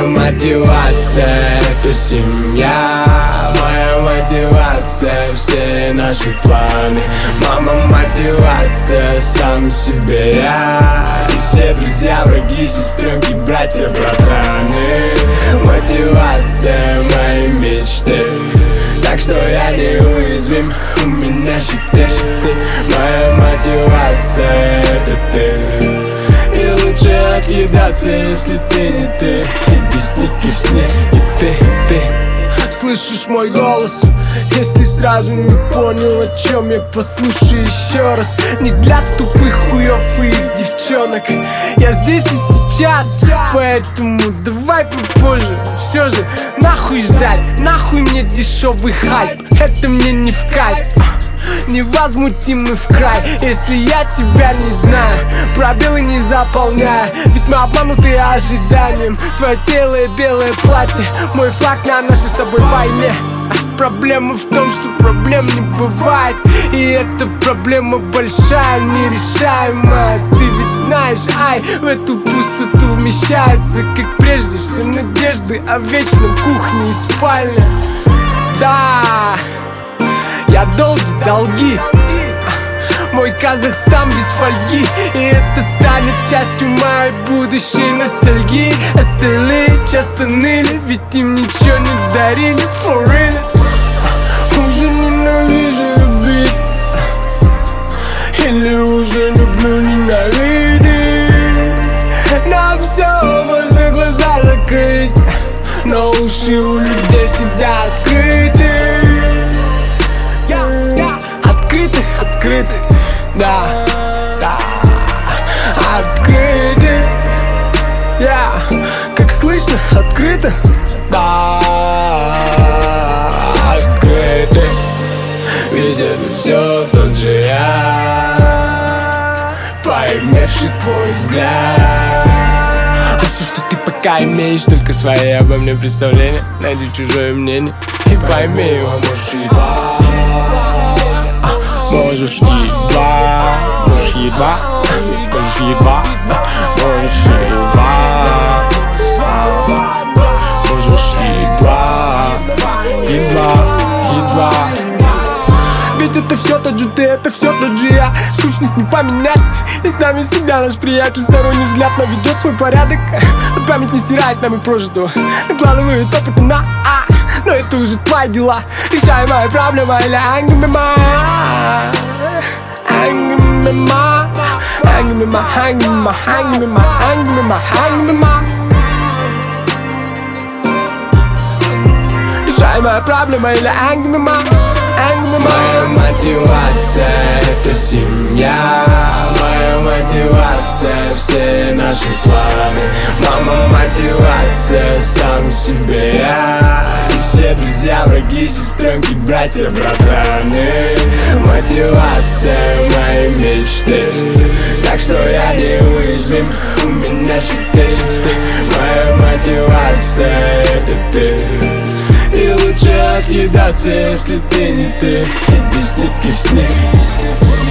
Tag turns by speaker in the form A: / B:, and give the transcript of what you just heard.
A: мотивация — это семья. Моя мотивация — все наши планы. Мама мотивация — сам себе я. И все друзья, враги, сестренки, братья, братаны. Мотивация моей мечты, так что я неуязвим. У меня щиты. Моя мотивация — это ты. И лучше отъедаться, если ты не ты. Иди стики с ней, и ты. Слышишь мой голос? Если сразу не понял, о чем я, послушай еще раз. Не для тупых хуёв и девчонок. Я здесь и сейчас, поэтому давай попозже. Все же, нахуй ждать, нахуй мне дешевый хайп. Это мне не в кайф. Невозмутимый в край, если я тебя не знаю, пробелы не заполняя. Ведь мы обмануты ожиданием. Твое белое платье, мой флаг на нашей с тобой войне. Проблема в том, что проблем не бывает. И эта проблема большая, нерешаемая. Ты ведь знаешь, ай, в эту пустоту вмещается, как прежде, все надежды о вечном кухне и спальне. Да, я долги. Мой Казахстан без фольги. И это станет частью моей будущей ностальгии. Остальные часто ныли, ведь им ничего не дарили. For real. Уже ненавижу любить, или уже люблю ненавидеть. На все можно глаза закрыть, но уши у людей всегда открыты. Открыты, да, открыты, как слышно, открыто, да, открыты. Ведь это все тот же я, поймевший твой взгляд. А все, что ты пока имеешь, только свои обо мне представления. Найди чужое мнение и пойми его, можешь едва. Можешь едва, можешь едва, можешь едва, можешь едва. Ведь это все тот же ты, это все тот же я. Сущность не поменять, и с нами всегда наш приятель. Сторонний взгляд наведет свой порядок, но память не стирает нами прожитого. Накладывает опыт на но это уже твои дела. Решаемая проблема или решаемая проблема или моя мотивация — это семья. Моя мотивация — все наши планы. Мама мотивация — сам себе я. И все друзья, враги, сестренки, братья, братаны. Мотивация моей мечты, так что я неуязвим. У меня щиты. Моя мотивация — это ты. И лучше отъедаться, если ты не ты. Иди стики с ней.